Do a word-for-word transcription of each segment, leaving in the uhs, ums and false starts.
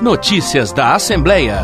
Notícias da Assembleia.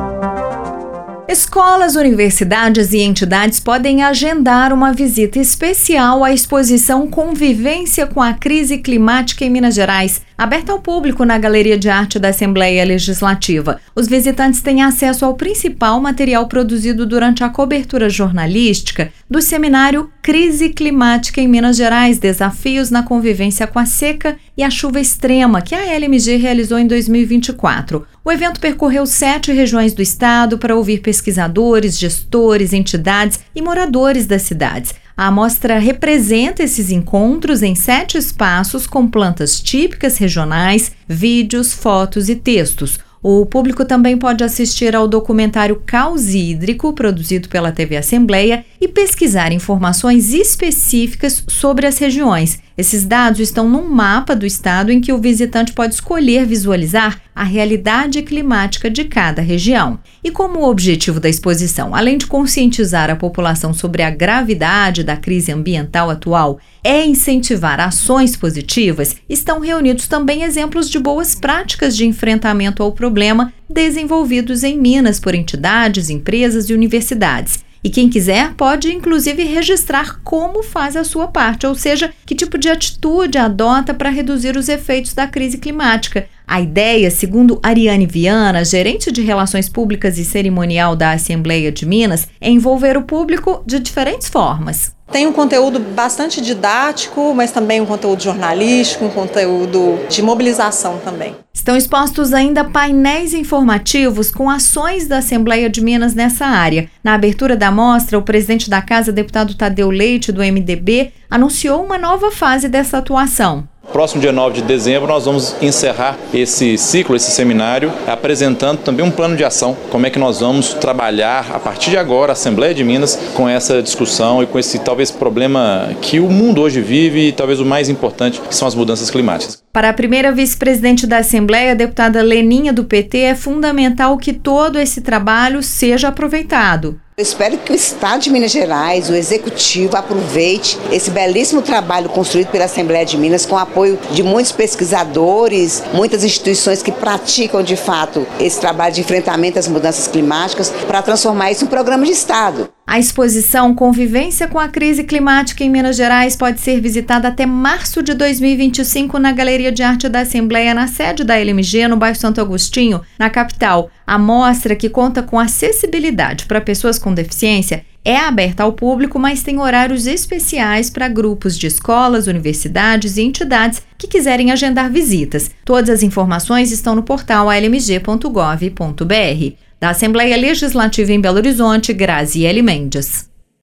Escolas, universidades e entidades podem agendar uma visita especial à exposição Convivência com a Crise Climática em Minas Gerais, aberta ao público na Galeria de Arte da Assembleia Legislativa. Os visitantes têm acesso ao principal material produzido durante a cobertura jornalística do seminário Crise Climática em Minas Gerais, Desafios na Convivência com a Seca e a Chuva Extrema, que a L M G realizou em dois mil e vinte e quatro. O evento percorreu sete regiões do estado para ouvir pesquisadores, gestores, entidades e moradores das cidades. A amostra representa esses encontros em sete espaços com plantas típicas regionais, vídeos, fotos e textos. O público também pode assistir ao documentário Caos Hídrico, produzido pela T V Assembleia, e pesquisar informações específicas sobre as regiões. Esses dados estão num mapa do estado em que o visitante pode escolher visualizar a realidade climática de cada região. E como o objetivo da exposição, além de conscientizar a população sobre a gravidade da crise ambiental atual, é incentivar ações positivas, estão reunidos também exemplos de boas práticas de enfrentamento ao problema desenvolvidos em Minas por entidades, empresas e universidades. E quem quiser pode, inclusive, registrar como faz a sua parte, ou seja, que tipo de atitude adota para reduzir os efeitos da crise climática. A ideia, segundo Ariane Viana, gerente de Relações Públicas e Cerimonial da Assembleia de Minas, é envolver o público de diferentes formas. Tem um conteúdo bastante didático, mas também um conteúdo jornalístico, um conteúdo de mobilização também. Estão expostos ainda painéis informativos com ações da Assembleia de Minas nessa área. Na abertura da mostra, o presidente da Casa, deputado Tadeu Leite, do M D B, anunciou uma nova fase dessa atuação. Próximo dia nove de dezembro nós vamos encerrar esse ciclo, esse seminário, apresentando também um plano de ação, como é que nós vamos trabalhar a partir de agora, a Assembleia de Minas, com essa discussão e com esse talvez problema que o mundo hoje vive e talvez o mais importante, que são as mudanças climáticas. Para a primeira vice-presidente da Assembleia, a deputada Leninha do P T, é fundamental que todo esse trabalho seja aproveitado. Eu espero que o Estado de Minas Gerais, o Executivo, aproveite esse belíssimo trabalho construído pela Assembleia de Minas com o apoio de muitos pesquisadores, muitas instituições que praticam de fato esse trabalho de enfrentamento às mudanças climáticas para transformar isso em um programa de Estado. A exposição Convivência com a Crise Climática em Minas Gerais pode ser visitada até março de dois mil e vinte e cinco na Galeria de Arte da Assembleia, na sede da L M G, no bairro Santo Agostinho, na capital. A mostra, que conta com acessibilidade para pessoas com deficiência, é aberta ao público, mas tem horários especiais para grupos de escolas, universidades e entidades que quiserem agendar visitas. Todas as informações estão no portal a l m g ponto gov ponto b r. Da Assembleia Legislativa em Belo Horizonte, Graziele Mendes.